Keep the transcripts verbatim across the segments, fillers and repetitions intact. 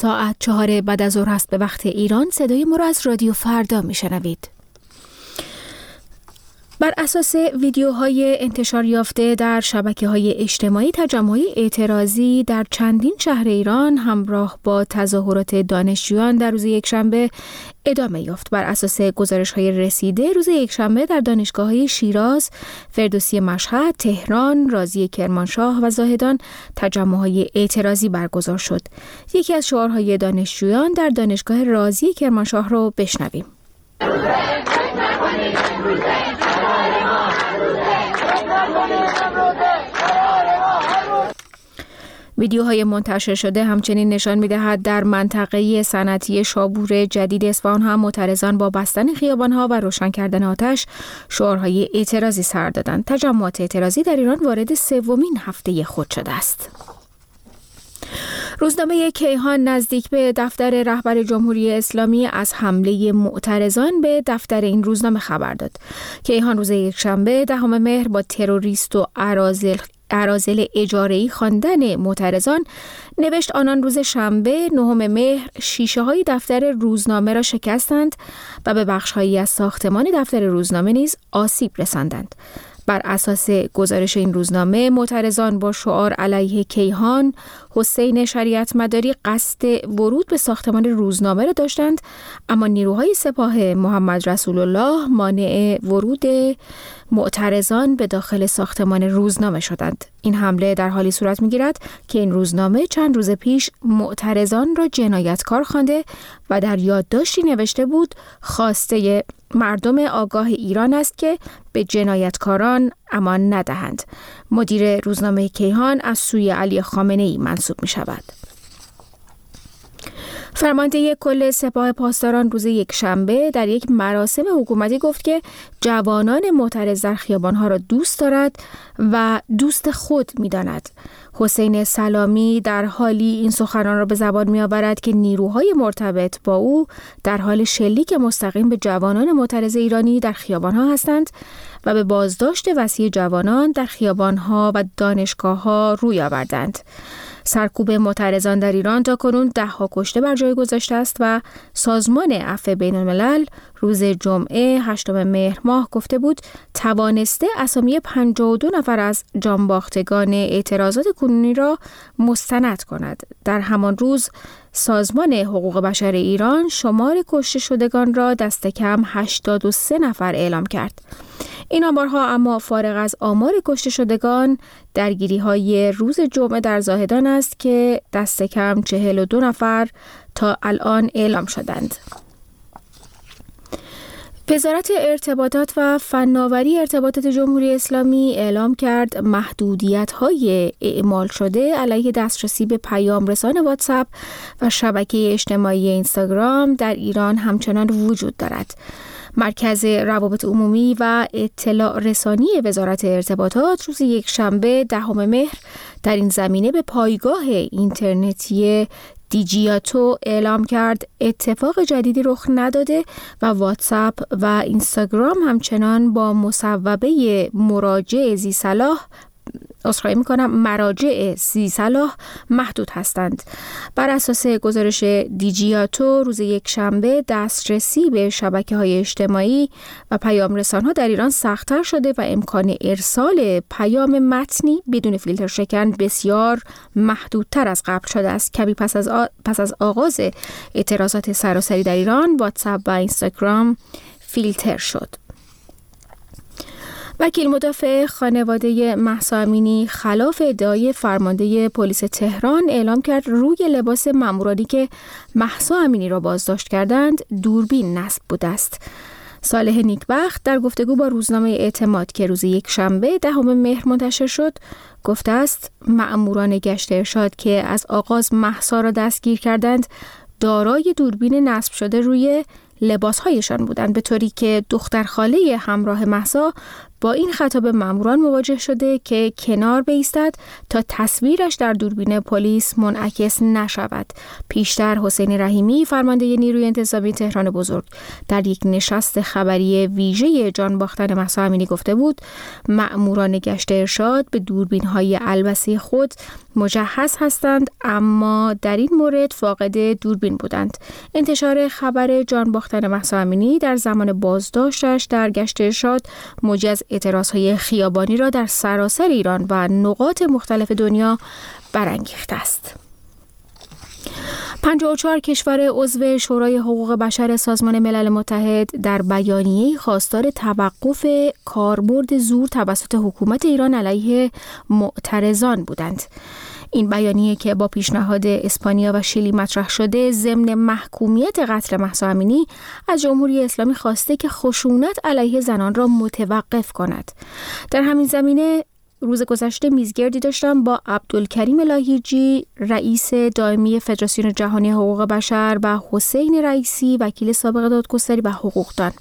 ساعت چهار بعد از ظهر هست به وقت ایران. صدای ما را از رادیو فردا میشنوید. بر اساس ویدیوهای انتشار یافته در شبکه‌های اجتماعی، تجمع‌های اعتراضی در چندین شهر ایران همراه با تظاهرات دانشجویان در روز یکشنبه ادامه یافت. بر اساس گزارش‌های رسیده، روز یکشنبه در دانشگاه‌های شیراز، فردوسی مشهد، تهران، رازی کرمانشاه و زاهدان تجمع‌های اعتراضی برگزار شد. یکی از شعارهای دانشجویان در دانشگاه رازی کرمانشاه رو بشنویم. ویدیوهای منتشر شده همچنین نشان می‌دهد در منطقه صنعتی شابور جدید اصفهان هم معترضان با بستن خیابان‌ها و روشن کردن آتش شعارهای اعتراضی سر دادند. تجمعات اعتراضی در ایران وارد سومین هفته خود شده است. روزنامه کیهان نزدیک به دفتر رهبر جمهوری اسلامی از حمله معترضان به دفتر این روزنامه خبر داد. کیهان روز یکشنبه دهم مهر با تروریست و اراذل اراذل اجاره‌ای خواندن معترضان نوشت آنان روز شنبه نهم مهر شیشه های دفتر روزنامه را شکستند و به بخش‌هایی از ساختمان دفتر روزنامه نیز آسیب رساندند. بر اساس گزارش این روزنامه، معترضان با شعار علیه کیهان حسین شریعت مداری قصد ورود به ساختمان روزنامه را داشتند، اما نیروهای سپاه محمد رسول الله مانع ورود معترضان به داخل ساختمان روزنامه شدند. این حمله در حالی صورت می‌گیرد که این روزنامه چند روز پیش معترضان را جنایتکار خوانده و در یادداشتی نوشته بود خواسته مردم آگاه ایران است که به جنایتکاران امان ندهند. مدیر روزنامه کیهان از سوی علی خامنه‌ای منصوب می‌شود. فرمانده کل سپاه پاسداران روز یکشنبه در یک مراسم حکومتی گفت که جوانان معترض در خیابان‌ها را دوست دارد و دوست خود می‌داند. حسین سلامی در حالی این سخنان را به زبان می‌آورد که نیروهای مرتبط با او در حال شلیک مستقیم به جوانان معترض ایرانی در خیابان‌ها هستند و به بازداشت وسیع جوانان در خیابان‌ها و دانشگاه‌ها روی آوردند. سرکوب معترضان در ایران تاکنون ده ها کشته بر جای گذاشته است و سازمان عفو بین الملل روز جمعه هشتم مهر ماه گفته بود توانسته اسامی پنجاه و دو نفر از جانباختگان اعتراضات کنونی را مستند کند. در همان روز سازمان حقوق بشر ایران شمار کشته شدگان را دست کم هشتاد و سه نفر اعلام کرد. این آمارها اما فارغ از آمار کشته شدگان، درگیری‌های روز جمعه در زاهدان است که دست کم چهل و دو نفر تا الان اعلام شدند. وزارت ارتباطات و فناوری ارتباطات جمهوری اسلامی اعلام کرد محدودیت‌های اعمال شده علیه دسترسی به پیام رسان واتساپ و شبکه اجتماعی اینستاگرام در ایران همچنان وجود دارد. مرکز روابط عمومی و اطلاع رسانی وزارت ارتباطات روز یکشنبه دهم مهر در این زمینه به پایگاه اینترنتی دیجیاتو اعلام کرد اتفاق جدیدی رخ نداده و واتساپ و اینستاگرام همچنان با مصوبه مراجع ذی صلاح عذرخواهی می‌کنم مراجع ذی صلاح محدود هستند. بر اساس گزارش دیجیاتو روز یکشنبه دسترسی به شبکه‌های اجتماعی و پیام رسان‌ها در ایران سخت‌تر شده و امکان ارسال پیام متنی بدون فیلتر شکن بسیار محدودتر از قبل شده است. کمی پس از آ... پس از آغاز اعتراضات سراسری در ایران، واتساپ و اینستاگرام فیلتر شد. وکیل مدافع خانواده مهسا امینی خلاف ادعای فرمانده پلیس تهران اعلام کرد روی لباس مامورانی که مهسا امینی را بازداشت کردند دوربین نصب بوده است. صالح نیکبخت در گفتگو با روزنامه اعتماد که روز یکشنبه دهم مهر منتشر شد گفته است ماموران گشت ارشاد که از آغاز مهسا را دستگیر کردند دارای دوربین نصب شده روی لباسهایشان بودند، به طوری که دختر خاله همراه مهسا با این خطاب ماموران مواجه شده که کنار بایستد تا تصویرش در دوربین پلیس منعکس نشود. پیشتر حسین رحیمی فرمانده نیروی انتظامی تهران بزرگ در یک نشست خبری ویژه جان باختن مهسا امینی گفته بود ماموران گشت ارشاد به دوربین‌های البسه خود مجهز هستند، اما در این مورد فاقد دوربین بودند. انتشار خبر جان باختن مهسا امینی در زمان بازداشتش در گشت ارشاد موجب از اعتراضهای خیابانی را در سراسر ایران و نقاط مختلف دنیا برانگیخته است. پنجاه و چهار کشور عضو شورای حقوق بشر سازمان ملل متحد در بیانیه خواستار توقف کاربرد زور توسط حکومت ایران علیه معترضان بودند. این بیانیه که با پیشنهاد اسپانیا و شیلی مطرح شده ضمن محکومیت قتل مهسا امینی از جمهوری اسلامی خواسته که خشونت علیه زنان را متوقف کند. در همین زمینه روز گذشته میزگردی داشتم با عبدالکریم لاهیجی رئیس دائمی فدراسیون جهانی حقوق بشر و حسین رئیسی وکیل سابق دادگستری و حقوقدان.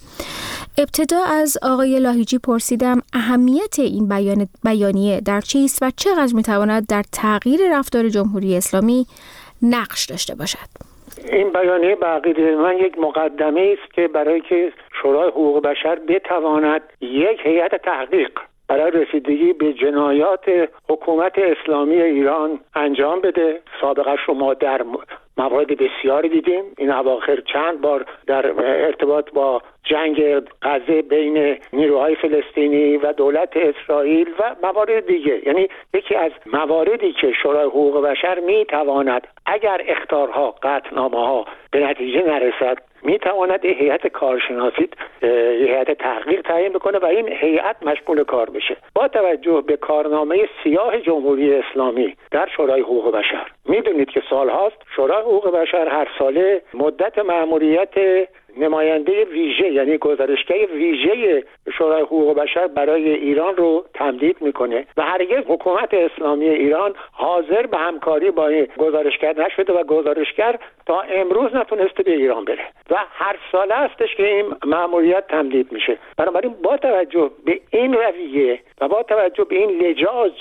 ابتدا از آقای لاهیجی پرسیدم اهمیت این بیان بیانیه در چیست و چقدر میتواند در تغییر رفتار جمهوری اسلامی نقش داشته باشد. این بیانیه به عقیده من یک مقدمه است که برای که شورای حقوق بشر بتواند یک هیئت تحقیق برای رسیدگی به جنایات حکومت اسلامی ایران انجام بده. سابقش رو ما در موارد بسیاری دیدیم. این اواخر چند بار در ارتباط با جنگ غزه بین نیروهای فلسطینی و دولت اسرائیل و موارد دیگه، یعنی یکی از مواردی که شورای حقوق بشر میتواند اگر اخطارها قطعنامه‌ها به نتیجه نرسد میتواند هیئت کارشناسی هیئت تحقیق تعیین بکنه و این هیئت مشغول کار بشه. با توجه به کارنامه سیاه جمهوری اسلامی در شورای حقوق بشر میدونید که سالهاست شورای حقوق بشر هر ساله مدت مأموریت نماینده ویژه یعنی گزارشگر ویژه شورای حقوق بشر برای ایران رو تمدید میکنه و هرگز حکومت اسلامی ایران حاضر به همکاری با این گزارشگر نشده و گزارشگر تا امروز نتونسته به ایران بره و هر ساله هستش که این مأموریت تمدید میشه. بنابراین با توجه به این رویه و با توجه به این لجاج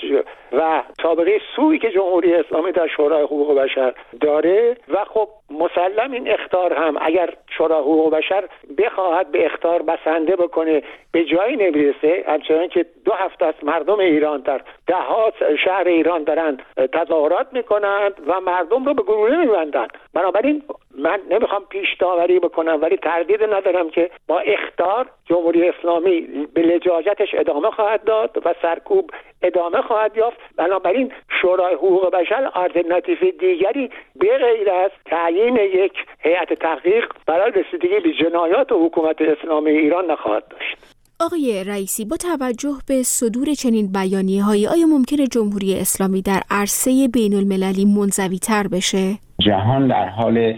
و سابقه سوئی که جمهوری اسلامی در شورای حقوق بشر داره و خب مسلم این اخطار هم اگر شورای حقوق بشر بخواهد به اخطار بسنده بکنه به جایی نمیرسه، همچنان که دو هفته است مردم ایران در ده ها شهر ایران دارن تظاهرات میکنند و مردم رو به گلوله میبندند. بنابراین من نمیخوام پیش داوری بکنم ولی تردید ندارم که با اخطار جمهوری اسلامی به لجاجتش ادامه خواهد داد و سرکوب ادامه خواهد یافت. بنابراین شورای حقوق بشر آلترناتیو دیگری به غیر از تعیین یک هیئت تحقیق برای رسیدگی به جنایات حکومت اسلامی ایران نخواهد داشت. آقای رئیسی، با توجه به صدور چنین بیانیه‌هایی آیا ممکنه جمهوری اسلامی در عرصه بین المللی منزوی‌تر بشه؟ جهان در حال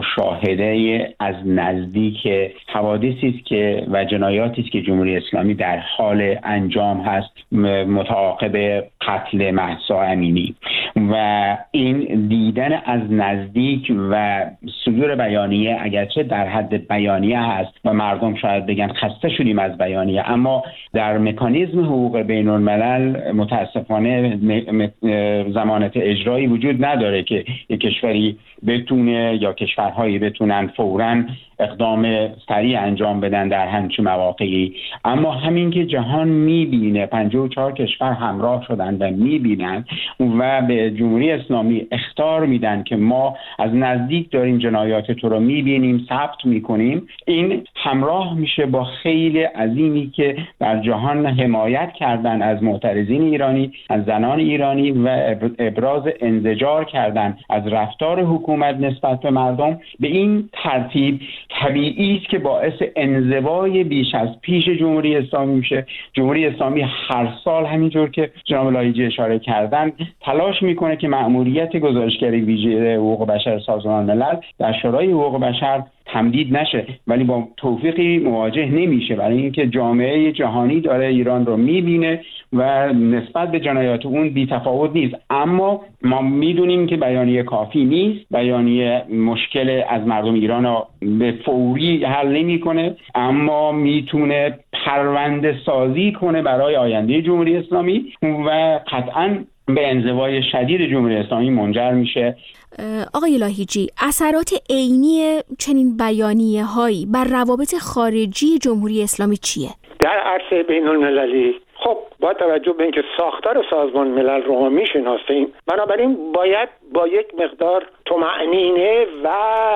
مشاهده از نزدیک حوادثی است که و جنایاتی است که جمهوری اسلامی در حال انجام هست متعاقب قتل مهسا امینی و این دیدن از نزدیک و صدور بیانیه اگرچه در حد بیانیه هست و مردم شاید بگن خسته شدیم از بیانیه، اما در مکانیزم حقوق بین الملل متاسفانه ضمانت اجرایی وجود نداره که یک کشوری بتونه یا کشورهایی بتونن فوراً اقدام سریع انجام بدن در همچین مواقعی. اما همین که جهان میبینه پنجاه و چهار کشور همراه شدن و میبینن و به جمهوری اسلامی اخطار میدن که ما از نزدیک داریم جنایات تو رو میبینیم ثبت میکنیم، این همراه میشه با خیلی عظیمی که در جهان حمایت کردن از معترضین ایرانی، از زنان ایرانی و ابراز انزجار کردن از رفتار حکومت نسبت به مردم. به این ترتیب طبیعی است که باعث انزوای بیش از پیش جمهوری اسلامی میشه. جمهوری اسلامی هر سال همینجور که جناب لایجی اشاره کردن تلاش میکنه که مأموریت گزارشگری ویژه حقوق بشر سازمان ملل در شورای حقوق بشر تمدید نشه، ولی با توفیقی مواجه نمیشه، برای اینکه جامعه جهانی داره ایران رو میبینه و نسبت به جنایات اون بی‌تفاوت نیست. اما ما میدونیم که بیانیه کافی نیست، بیانیه مشکل از مردم ایران رو به فوری حل نمیکنه، اما میتونه پرونده سازی کنه برای آینده جمهوری اسلامی و قطعاً به انزوای شدید جمهوری اسلامی منجر میشه. آقای لاهیجی، اثرات عینی چنین بیانیه هایی بر روابط خارجی جمهوری اسلامی چیه؟ در عرصه بین المللی خب با توجه به اینکه ساختار سازمان ملل رو ما میشناسیم، بنابراین باید با یک مقدار طمأنینه و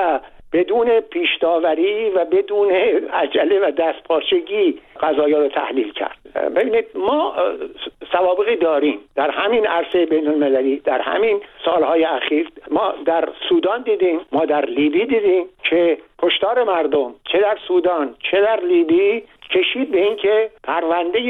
بدون پیش‌داوری و بدون عجله و دستپاچگی قضایا رو تحلیل کرد. ببینید ما سوابقی داریم در همین عرصه بین المللی، در همین سالهای اخیر ما در سودان دیدیم، ما در لیبی دیدیم که کشتار مردم چه در سودان چه در لیبی کشید به این که پرونده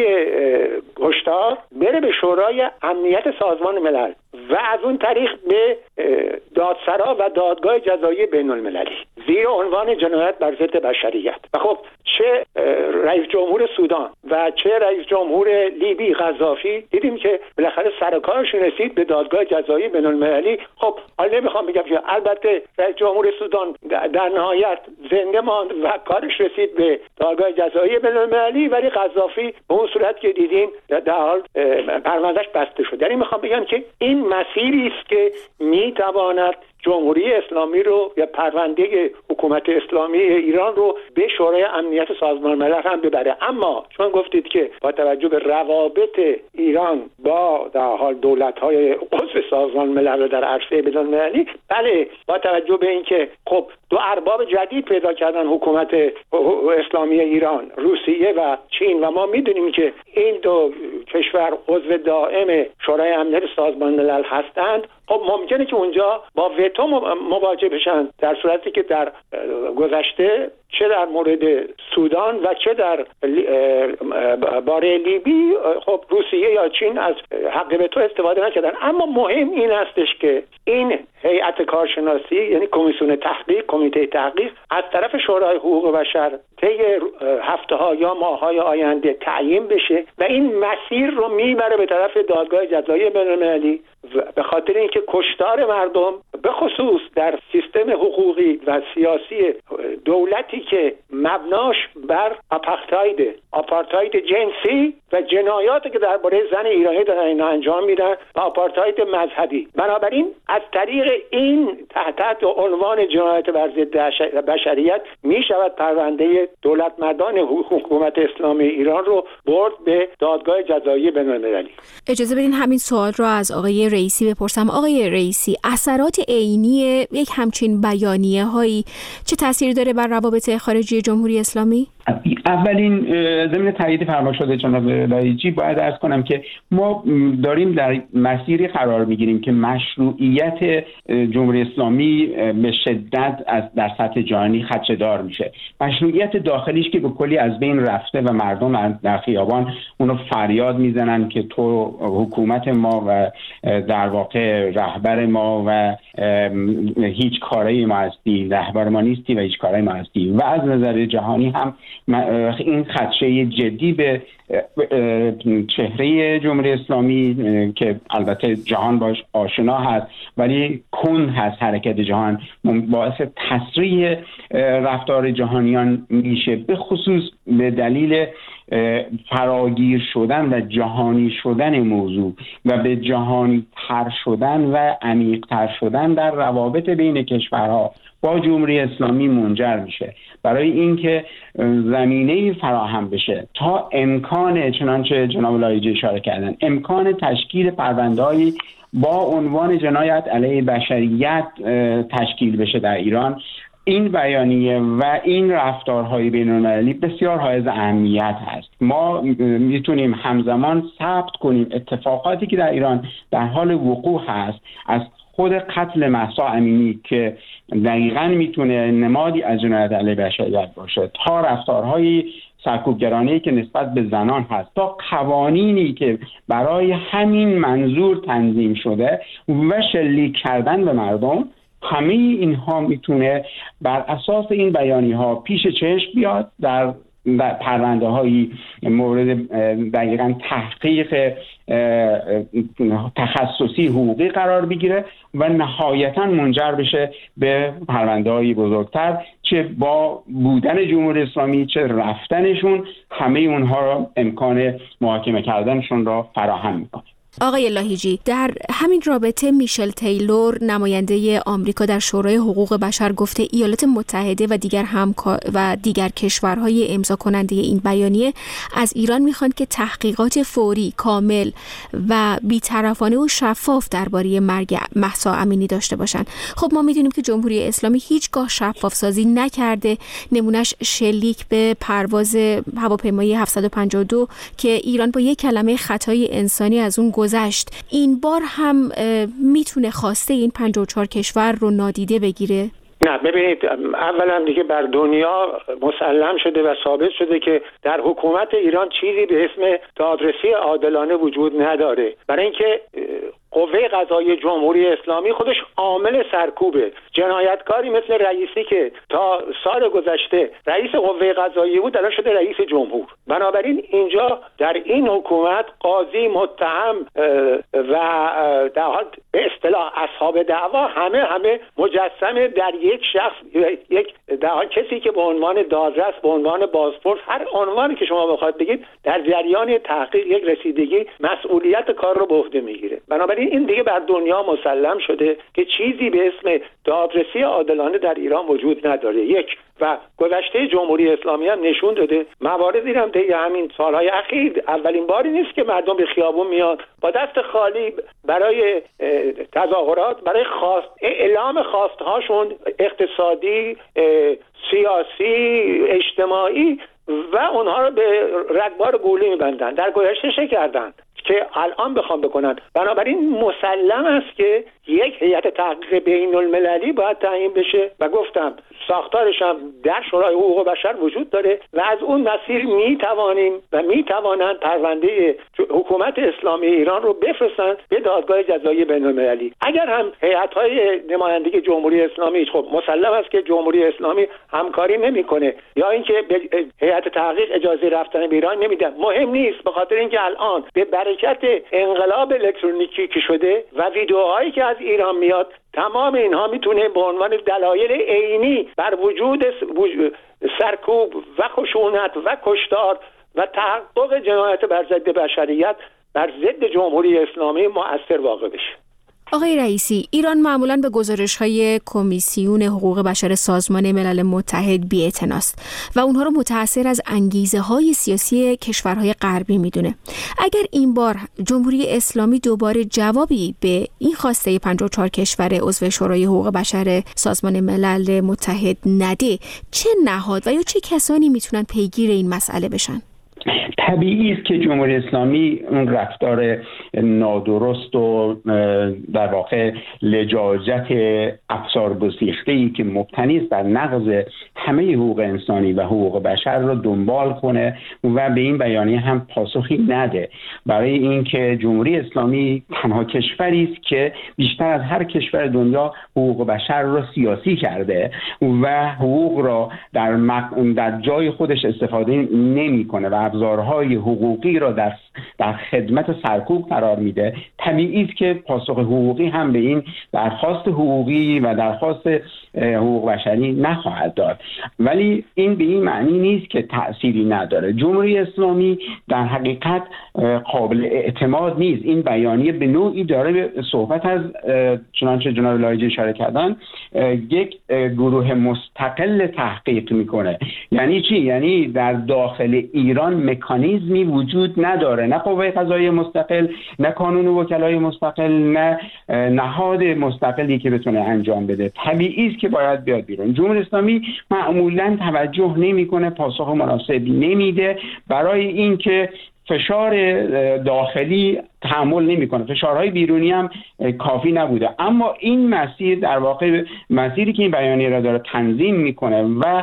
کشتار بره به شورای امنیت سازمان ملل و از اون طریق به دادسرا و دادگاه جزایی بین المللی زیر عنوان جنایت بر ضد بشریت. و خب چه رئیس جمهور سودان و چه رئیس جمهور لیبی قذافی دیدیم که بالاخره سر کارشون رسید به دادگاه جزایی بین المللی. خب حالا نمیخوام بگم که البته رئیس جمهور سودان در نهایت زنده ماند و کارش رسید به دادگاه جزایی بین المللی، ولی قذافی به اون صورت که دیدیم در حال پروندهش بسته شد. یعنی میخوام بگم که این مسیری است که میتواند جمهوری اسلامی رو یا پرونده حکومت اسلامی ایران رو به شورای امنیت سازمان ملل هم ببره. اما چون گفتید که با توجه به روابط ایران با در حال دولت‌های عضو سازمان ملل در عرصه بین‌المللی، بله با توجه به اینکه خب دو ارباب جدید پیدا کردن حکومت اسلامی ایران، روسیه و چین، و ما میدونیم که این دو کشور عضو دائم شورای امنیت سازمان ملل هستند، خب ممکنه که اونجا با وتو مواجه بشن، در صورتی که در گذشته چه در مورد سودان و چه در باره لیبی خب روسیه یا چین از حق وتو استفاده نکردن. اما مهم این هستش که این هیئت کارشناسی، یعنی کمیسیون تحقیق، کمیته تحقیق از طرف شورای حقوق بشر طی هفته‌ها یا ماه‌های آینده تعیین بشه و این مسیر رو میبره به طرف دادگاه جزایی بین‌المللی، به خاطر اینکه کشتار مردم به خصوص در سیستم حقوقی و سیاسی دولتی که مبناش بر آپارتاید آپارتاید جنسی و جنایاتی که درباره زن ایرانی دارن اینا انجام میدن و آپارتاید مذهبی، بنابراین از طریق این تحت عنوان جنایت بر ضد بشریت میشود پرونده دولت مردان حکومت اسلامی ایران رو برد به دادگاه جزایی بین‌المللی. اجازه بدین همین سوال رو از آقای رئیسی بپرسم. آقای رئیسی، اثرات عینی یک همچین بیانیه هایی چه تأثیری داره بر روابط خارجی جمهوری اسلامی؟ اولین ضمن تایید فرما شده جناب لایجی باید عرض کنم که ما داریم در مسیری قرار میگیریم که مشروعیت جمهوری اسلامی به شدت از در سطح جهانی خدشه‌دار میشه. مشروعیت داخلیش که به کلی از بین رفته و مردم در خیابان اونو فریاد میزنن که تو حکومت ما و در واقع رهبر ما و هیچ کاری ما هستی، رهبر ما نیستی و هیچ کاری ما هستی، و از نظر جهانی هم این خدشه جدی به چهره جمهوری اسلامی که البته جهان باش آشنا هست ولی کن هست حرکت جهان، باعث تسریع رفتار جهانیان میشه، به خصوص به دلیل فراگیر شدن و جهانی شدن موضوع و به جهانی تر شدن و عمیق تر شدن در روابط بین کشورها با جمهوری اسلامی منجر میشه. برای اینکه زمینه‌ای فراهم بشه تا امکان، چنانچه جناب لایجی اشاره کردن، امکان تشکیل پرونده‌ای با عنوان جنایت علیه بشریت تشکیل بشه در ایران، این بیانیه و این رفتارهای بین‌المللی بسیار حائز اهمیت هست. ما میتونیم همزمان ثبت کنیم اتفاقاتی که در ایران در حال وقوع هست، از خود قتل مهسا امینی که دقیقاً میتونه نمادی از جنایت علیه بشریت باشه، تا رفتارهای سرکوبگرانه‌ای که نسبت به زنان هست، تا قوانینی که برای همین منظور تنظیم شده و شلیک کردن به مردم همه اینها میتونه بر اساس این بیانیه ها پیش چشم بیاد، در در پرونده هایی مورد دقیقاً تحقیق تخصصی حقوقی قرار بگیره و نهایتاً منجر بشه به پرونده های بزرگتر، چه با بودن جمهوری اسلامی چه رفتنشون، همه اونها را امکان محاکمه کردنشون را فراهم میکنه. آقای لاهیجی، در همین رابطه میشل تیلور نماینده آمریکا در شورای حقوق بشر گفته ایالات متحده و دیگر همکار و دیگر کشورهای امضا کننده این بیانیه از ایران میخوان که تحقیقات فوری، کامل و بی‌طرفانه و شفاف درباره مرگ مهسا امینی داشته باشند. خب ما میدونیم که جمهوری اسلامی هیچگاه شفاف سازی نکرده. نمونهش شلیک به پرواز هواپیمای هفتصد و پنجاه و دو که ایران با یک کلمه خطای انسانی از اون گذشت. این بار هم میتونه خواسته این پنجاه و چهار کشور رو نادیده بگیره؟ نه، ببینید، اولا دیگه بر دنیا مسلم شده و ثابت شده که در حکومت ایران چیزی به اسم دادرسی عادلانه وجود نداره، برای اینکه قوه قضاییه جمهوری اسلامی خودش عامل سرکوبه. جنایتکاری مثل رئیسی که تا سال گذشته رئیس قوه قضاییه بود الان شده رئیس جمهور. بنابراین اینجا در این حکومت قاضی، متهم و در حال به اصطلاح اصحاب دعوا همه همه مجسمه در یک شخص، یک در حال کسی که به عنوان دادرس، به عنوان بازپرس، هر عنوانی که شما بخواید بگید، در جریان تحقیق یک رسیدگی مسئولیت کار رو به عهده میگیره. بنابراین این دیگه بر دنیا مسلم شده که چیزی به اسم دادرسی عادلانه در ایران وجود نداره. یک و گذشته جمهوری اسلامی هم نشون داده، مواردی هم طی همین سالهای اخیر اولین باری نیست که مردم به خیابون میاد با دست خالی برای تظاهرات، برای خواست اعلام خواستهاشون اقتصادی، سیاسی، اجتماعی و اونها رو به رگبار گولی میبندن. در گذشته چه کردن که الان بخوام بکنن؟ بنابراین مسلم است که یک هیئت تحقیق بین المللی باید تعیین بشه و گفتم ساختارش هم در شورای حقوق بشر وجود داره و از اون مسیر می توانیم و می توانند پرونده حکومت اسلامی ایران رو بفرستند به دادگاه جزایی بین المللی. اگر هم هیئت‌های نمایندگی جمهوری اسلامی، خب مسلم است که جمهوری اسلامی همکاری نمیکنه یا اینکه به هیئت تحقیق اجازه رفتن به ایران نمیدن، مهم نیست، به خاطر اینکه الان به برکت انقلاب الکترونیکی که شده و ویدیوهایی که از ایران میاد، تمام اینها میتونه به عنوان دلایل عینی بر وجود سرکوب و خشونت و کشتار و تحقق جنایت بر ضد بشریت بر ضد جمهوری اسلامی مؤثر واقع بشه. آقای رئیسی، ایران معمولاً به گزارش‌های کمیسیون حقوق بشر سازمان ملل متحد بی‌اعتناست و اونها رو متأثر از انگیزه‌های سیاسی کشورهای غربی میدونه. اگر این بار جمهوری اسلامی دوباره جوابی به این خواسته پنجاه و چهار کشور عضو شورای حقوق بشر سازمان ملل متحد نده، چه نهاد و یا چه کسانی میتونن پیگیر این مسئله بشن؟ طبیعی است که جمهوری اسلامی اون رفتار نادرست و در واقع لجاجت افسار گسیخته‌ای که مبتنی است بر نقض همه حقوق انسانی و حقوق بشر را دنبال کنه و به این بیانیه هم پاسخی نده، برای اینکه جمهوری اسلامی تنها کشوری است که بیشتر از هر کشور دنیا حقوق بشر را سیاسی کرده و حقوق را در مق... در جای خودش استفاده نمی‌کنه و ابزارهای حقوقی را در در خدمت سرکوب قرار میده. طبیعی است که پاسخ حقوقی هم به این درخواست حقوقی و درخواست حقوق بشری نخواهد داد، ولی این به این معنی نیست که تأثیری نداره. جمهوری اسلامی در حقیقت قابل اعتماد نیست. این بیانیه به نوعی داره به صحبت از، چنانچه جناب لاهیجی اشاره کردن، یک گروه مستقل تحقیق میکنه. یعنی چی؟ یعنی در داخل ایران مکانیزمی وجود نداره، نه قوه قضاییه مستقل، نه کانون وکلای مستقل، نه نهاد مستقلی که بتونه انجام بده. طبیعی است که باید بیاد بیرون. جمهوری اسلامی معمولاً توجه نمیکنه، پاسخ مناسبی نمیده، برای اینکه فشار داخلی تحمل نمیکنه، فشارهای بیرونی هم کافی نبوده. اما این مسیر در واقع مسیری که این بیانیه را داره تنظیم میکنه و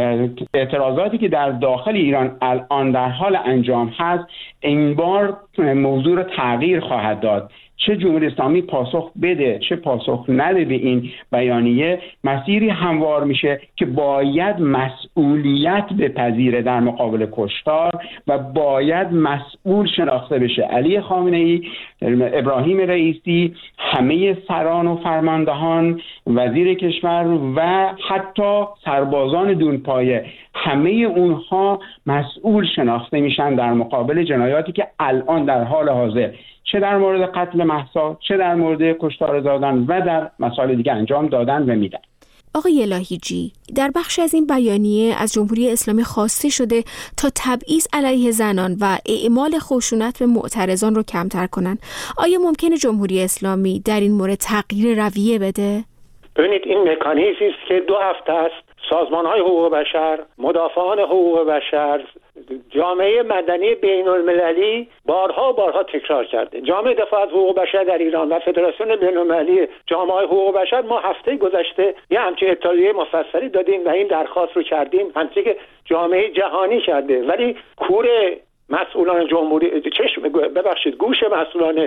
اعتراضاتی که در داخل ایران الان در حال انجام هست، این بار موضوع را تغییر خواهد داد. چه جمهوری اسلامی پاسخ بده چه پاسخ نده به این بیانیه، مسیری هموار میشه که باید مسئولیت بپذیره در مقابل کشتار و باید مسئول شناخته بشه. علی خامنه ای، ابراهیم رئیسی، همه سران و فرماندهان، وزیر کشور و حتی سربازان دونپایه، همه اونها مسئول شناخته میشن در مقابل جنایاتی که الان در حال حاضر چه در مورد قتل مهسا، چه در مورد کشتار زادن و در مسائل دیگه انجام دادن و میدن. آقای لاهیجی، در بخش از این بیانیه از جمهوری اسلامی خواسته شده تا تبعیض علیه زنان و اعمال خشونت به معترضان رو کمتر کنن. آیا ممکنه جمهوری اسلامی در این مورد تغییر رویه بده؟ ببینید، این مکانیزمی است که دو هفته است سازمان‌های حقوق بشر، مدافعان حقوق بشر، جامعه مدنی بین المللی بارها بارها تکرار کرده. جامعه دفاع از حقوق بشر در ایران و فدراسیون بین المللی جامعه حقوق بشر، ما هفته گذشته یه همچین اطلاعیه مفصلی دادیم و این درخواست رو کردیم، همچنین که جامعه جهانی کرده. ولی کور مسئولان جمهوری چشم ببخشید گوش مسئولان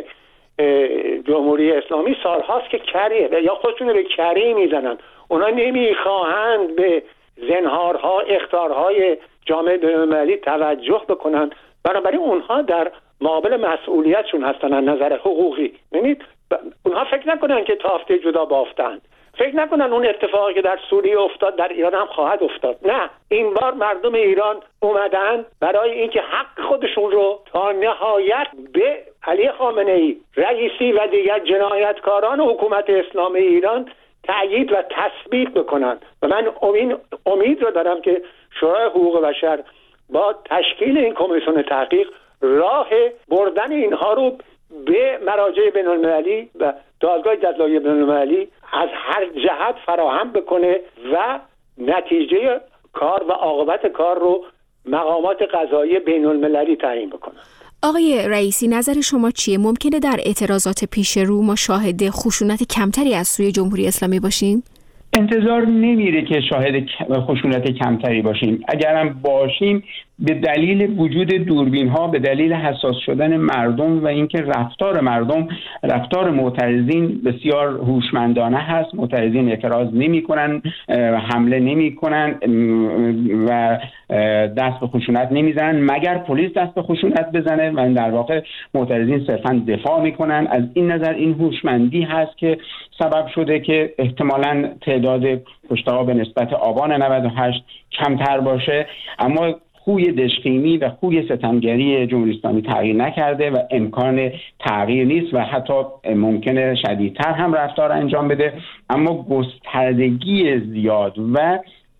جمهوری اسلامی سالهاست که کریه یا خودشون به کری میزنن. اونا نمیخواهند به زنهارها، اخطارهای جامعه بین‌المللی توجه بکنن، بنابراین اونها در مقابل مسئولیتشون هستن از نظر حقوقی. ببینید، اونها فکر نکنن که تافته جدا بافتند، فکر نکنن اون اتفاقی که در سوریه افتاد در ایران هم خواهد افتاد. نه، این بار مردم ایران اومدن برای اینکه حق خودشون رو تا نهایت به علی خامنه ای، رئیسی و دیگر جنایتکاران حکومت اسلامی ایران تأیید و تثبیت بکنن. و من امید, امید رو دارم که شورای حقوق بشر با تشکیل این کمیسیون تحقیق راه بردن اینها رو به مراجع بین المللی و دادگاه جزایی بین المللی از هر جهت فراهم بکنه و نتیجه کار و عاقبت کار رو مقامات قضایی بین المللی تعیین بکنه. آقای رئیسی، نظر شما چیه؟ ممکنه در اعتراضات پیش رو ما شاهد خشونت کمتری از سوی جمهوری اسلامی باشیم؟ انتظار نمیره که شاهد خشونت کمتری باشیم. اگرم باشیم به دلیل وجود دوربین ها، به دلیل حساس شدن مردم و اینکه رفتار مردم، رفتار معترضین بسیار هوشمندانه هست. معترضین اعتراض نمی کنن، حمله نمی کنن و دست به خشونت نمی زنن مگر پلیس دست به خشونت بزنه و در واقع معترضین صرفا دفاع می کنن. از این نظر این هوشمندی هست که سبب شده که احتمالاً تعداد کشته‌ها به نسبت آبان نود و هشت کمتر باشه. اما خوی دژخیمی و خوی ستمگری جمهوری اسلامی تغییر نکرده و امکان تغییر نیست و حتی ممکنه شدیدتر هم رفتار انجام بده. اما گستردگی زیاد و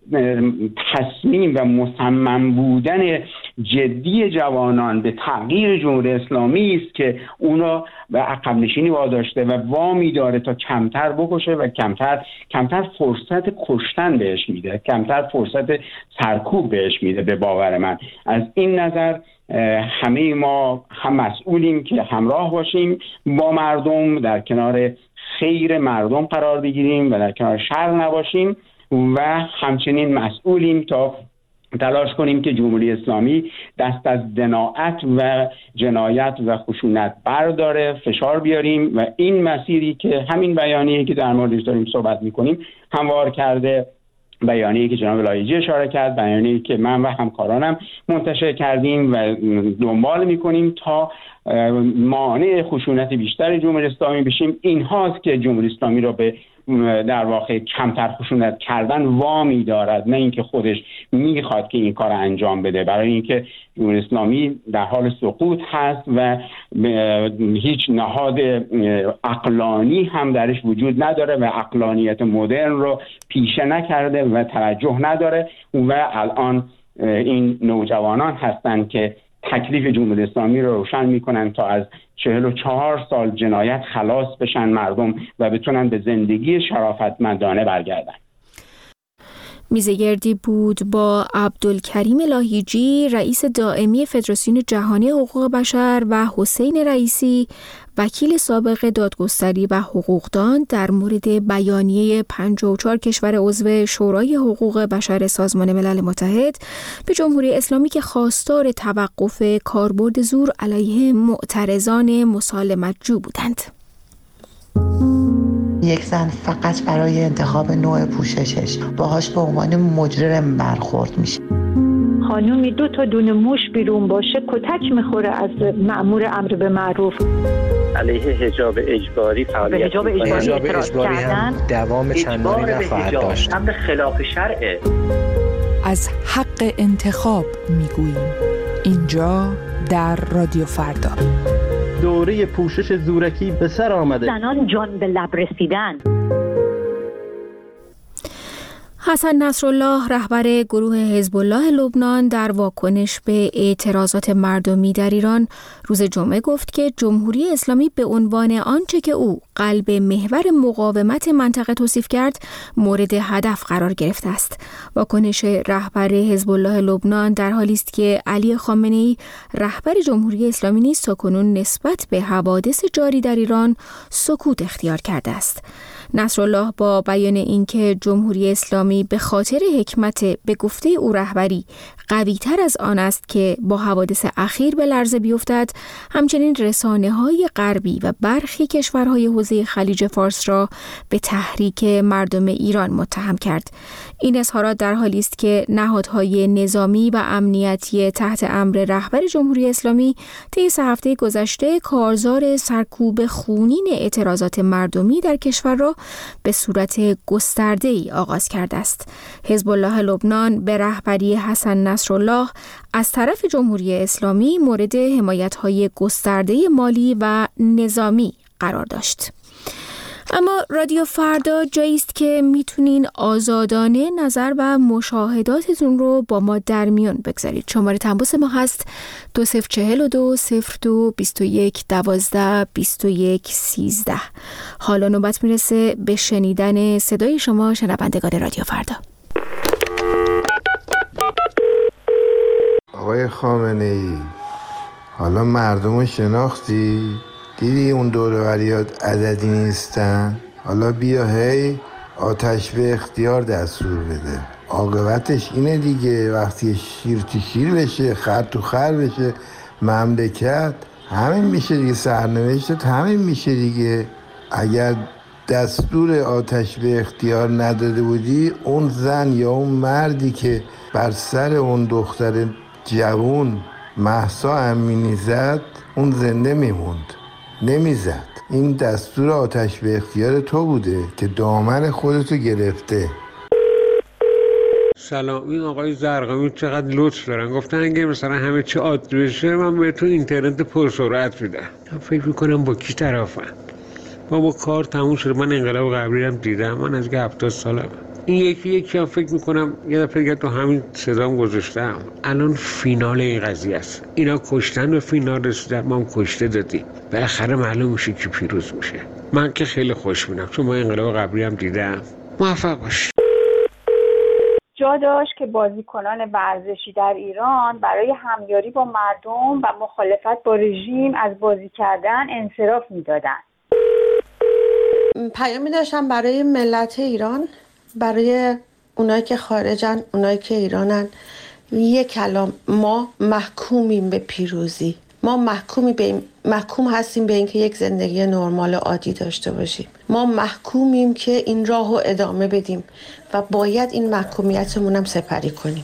تصمیم و مصمم بودن جدی جوانان به تغییر جمهوری اسلامی است که اونا به عقب نشینی واداشته و وامی داره تا کمتر بکشه و کمتر کمتر فرصت کشتن بهش میده، کمتر فرصت سرکوب بهش میده. به باور من از این نظر همه ما هم مسئولیم که همراه باشیم با مردم، در کنار خیر مردم قرار بگیریم و در کنار شر نباشیم و همچنین مسئولیم تا تلاش کنیم که جمهوری اسلامی دست از دناعت و جنایت و خشونت برداره، فشار بیاریم و این مسیری که همین بیانیه‌ای که در موردش داریم صحبت می‌کنیم هموار کرده، بیانیه‌ای که جناب لایجی اشاره کرد، بیانیه‌ای که من و همکارانم منتشر کردیم و دنبال می‌کنیم تا مانع خشونت بیشتر جمهوری اسلامی بشیم. این هاست که جمهوری اسلامی را به در واقع کمتر خشونت کردن وامی دارد، نه اینکه خودش میخواد که این کار انجام بده. برای اینکه جمهوری اسلامی در حال سقوط هست و هیچ نهاد عقلانی هم درش وجود نداره و عقلانیت مدرن رو پیشه نکرده و توجه نداره و الان این نوجوانان هستند که تکلیف جمهوری اسلامی رو روشن میکنن تا از چهل و چهار سال جنایت خلاص بشن مردم و بتونن به زندگی شرافتمندانه برگردن. میزگردی بود با عبدالکریم لاهیجی، رئیس دائمی فدراسیون جهانی حقوق بشر، و حسین رئیسی، وکیل سابق دادگستری و حقوقدان، در مورد بیانیه پنجاه و چهار کشور عضو شورای حقوق بشر سازمان ملل متحد به جمهوری اسلامی که خواستار توقف کاربرد زور علیه معترضان مسالمت‌جو بودند. یک زن فقط برای انتخاب نوع پوششش باهاش به عنوان مجرم برخورد میشه. خانومی دو تا دونه موش بیرون باشه کتک میخوره از مأمور امر به معروف. علیه حجاب اجباری فعالیت به حجاب اجباری اعتراض کردن دوام چندانی نخواهد داشت. امر خلاف شرعه. از حق انتخاب میگوییم اینجا در رادیو فردا. دوره پوشش زورکی به سر آمده. زنان جان به لب رسیدن. حسن نصرالله رهبر گروه حزب الله لبنان در واکنش به اعتراضات مردمی در ایران روز جمعه گفت که جمهوری اسلامی به عنوان آنچه که او قلب محور مقاومت منطقه توصیف کرد مورد هدف قرار گرفته است. واکنش رهبر حزب الله لبنان در حالی است که علی خامنه‌ای رهبر جمهوری اسلامی نیز تاکنون نسبت به حوادث جاری در ایران سکوت اختیار کرده است. نصرالله با بیان اینکه جمهوری اسلامی به خاطر حکمت به گفته او رهبری قوی تر از آن است که با حوادث اخیر به لرزه بیفتد، همچنین رسانه‌های غربی و برخی کشورهای حوزه خلیج فارس را به تحریک مردم ایران متهم کرد. این اظهارات در حالی است که نهادهای نظامی و امنیتی تحت امر رهبر جمهوری اسلامی طی سه هفته گذشته کارزار سرکوب خونین اعتراضات مردمی در کشور را به صورت گسترده‌ای آغاز کرده است. حزب الله لبنان به رهبری حسن نصرالله از طرف جمهوری اسلامی مورد حمایت‌های گسترده مالی و نظامی قرار داشت. اما رادیو فردا جایی است که میتونین آزادانه نظر و مشاهداتتون رو با ما در میون بگذارید. شماره تماس ما هست دو صفر چهل و دو صفر دو بیست و یک دوازده بیست و یک سیزده. حالا نوبت میرسه به شنیدن صدای شما شنوندگان رادیو فردا. آقای خامنه‌ای، حالا مردم رو شناختی؟ دیدی اون دوروریات عددی نیستن؟ حالا بیا هی آتش به اختیار دستور بده. عاقبتش اینه دیگه، وقتی شیر تو شیر بشه، خر تو خر بشه مملکت، همین میشه دیگه، سرنوشتت همین میشه دیگه. اگر دستور آتش به اختیار نداده بودی، اون زن یا اون مردی که بر سر اون دختر جوون مهسا امینی زد، اون زنده میموند، نمیزد. این دستور آتش به اختیار تو بوده که دامن خودتو گرفته. سلام، این آقای زرقامی چقدر لطف دارن، گفتن اگه مثلا همه چی عادی بشه من بهتون اینترنت پرسرعت میدم. من فکر میکنم با کی طرفم؟ بابا کار تموم شده، من انقلاب قبلی هم دیدم، من از هفتاد سالم. این یکی یکی هم فکر میکنم یه دفعه دیگه تو همین صدام گذاشتم. الان فینال این قضیه است، اینا کشتن و فینال رسیدن، ما هم کشته دادیم، بالاخره معلوم میشه کی پیروز میشه. من که خیلی خوشبینم چون من انقلاب قبلی هم دیدم. موفق باش. جا داشت که بازیکنان ورزشی در ایران برای همیاری با مردم و مخالفت با رژیم از بازی کردن انصراف میدادن. پیامی داشتم برای ملت ایران، برای اونایی که خارجن، اونایی که ایرانن. یک کلام، ما محکومیم به پیروزی، ما محکومی به محکوم هستیم به اینکه یک زندگی نرمال و عادی داشته باشیم. ما محکومیم که این راهو ادامه بدیم و باید این محکومیتمون هم سپری کنیم.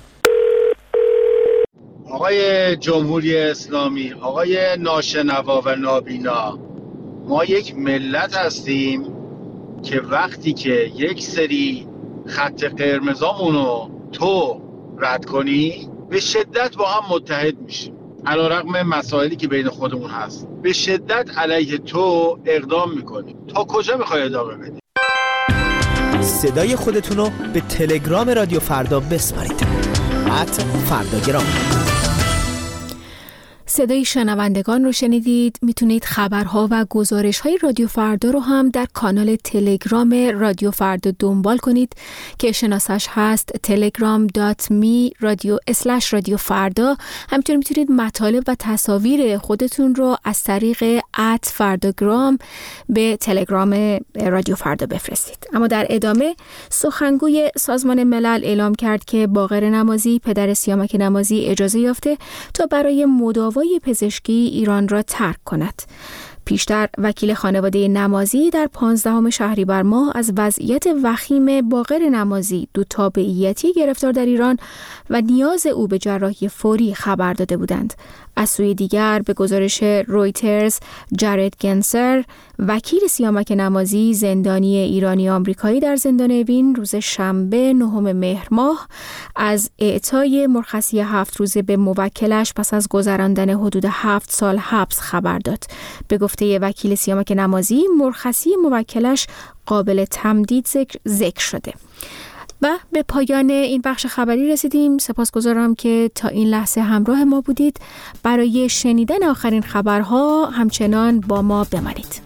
آقای جمهوری اسلامی، آقای ناشنوا و نابینا، ما یک ملت هستیم که وقتی که یک سری خط قرمزامونو تو رد کنی به شدت با هم متحد میشیم، علیرغم مسائلی که بین خودمون هست به شدت علیه تو اقدام میکنیم. تا کجا میخوای ادامه بدی؟ صدای خودتونو به تلگرام رادیو فردا بسپارید. ات فرداگرام. صدای شنوندگان رو شنیدید. میتونید خبرها و گزارش‌های رادیو فردا رو هم در کانال تلگرام رادیو فردا دنبال کنید که شناسش هست تلگرام دات می رادیو اسلش رادیو فردا. همینطور میتونید مطالب و تصاویر خودتون رو از طریق ات فرداگرام به تلگرام رادیو فردا بفرستید. اما در ادامه سخنگوی سازمان ملل اعلام کرد که باقر نمازی، پدر سیامک نمازی، اجازه یافته تا برای مداوای پزشکی ایران را ترک کند. پیشتر وکیل خانواده نمازی در پانزدهم شهریور ماه از وضعیت وخیم باقر نمازی دو تابعیتی گرفتار در ایران و نیاز او به جراحی فوری خبر داده بودند. از سوی دیگر به گزارش رویترز، جارد گنسر، وکیل سیامک نمازی زندانی ایرانی آمریکایی در زندان اوین روز شنبه نهم مهر ماه از اعطای مرخصی هفت روزه به موکلش پس از گذراندن حدود هفت سال حبس خبر داد. به گفته وکیل سیامک نمازی، مرخصی موکلش قابل تمدید ذکر, ذکر شده. و به پایان این بخش خبری رسیدیم. سپاسگزارم که تا این لحظه همراه ما بودید. برای شنیدن آخرین خبرها همچنان با ما بمانید.